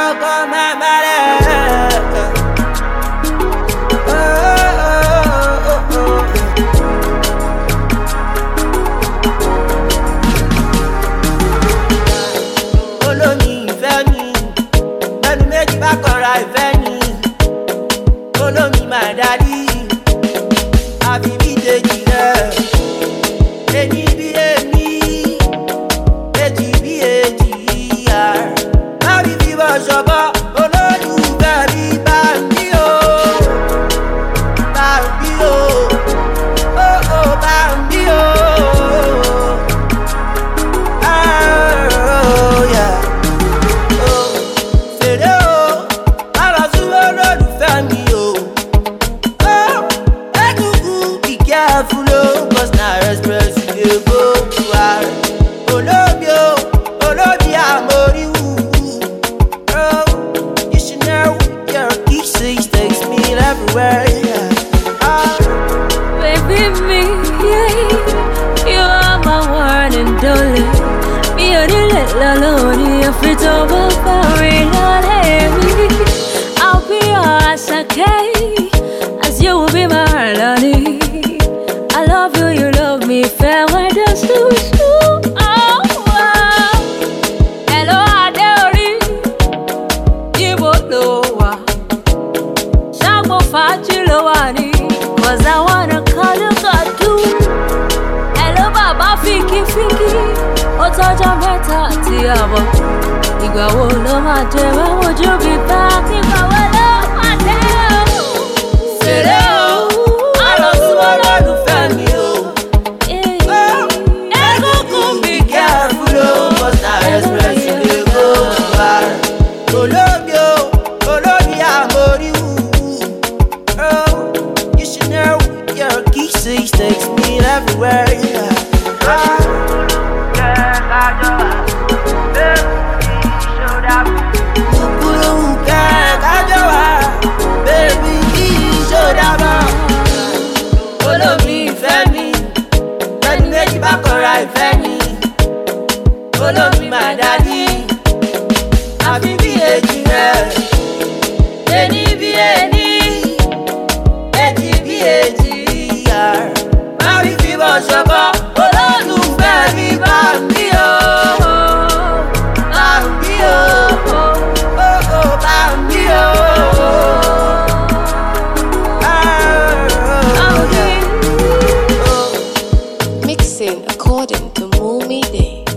I'll be yours, okay? As you will be my honey. I love you, you love me. Farewell, just to you. Oh, wow. Hello, Adeori. Ibo Loa. Shagmo Fajilowani. Cause I wanna call you Kadu. Hello, Baba Fiki Fiki. Otoja Meta Tiabo. Ìgbà wo ló máa dé? When would you be back? Ìgbà wo ló máa dé? Fèrè o, àlọ́ súnmọ́ lólùfẹ́ mi o. Egungun be careful o, cause na express you dey go far. Olómi o, olómi àmórí wúwú. Oh, you should know your kisses takes me everywhere. Follow me, my daddy. Àfi bí èjì rẹ̀, ẹni bí ẹni, èjì bí èjì yà. Má rí fi bọ̀ ṣọ̀bọ̀, olólùfẹ́ mi bá mi o. Bá mi o, bá mi o. Mixing according to Moomy Day.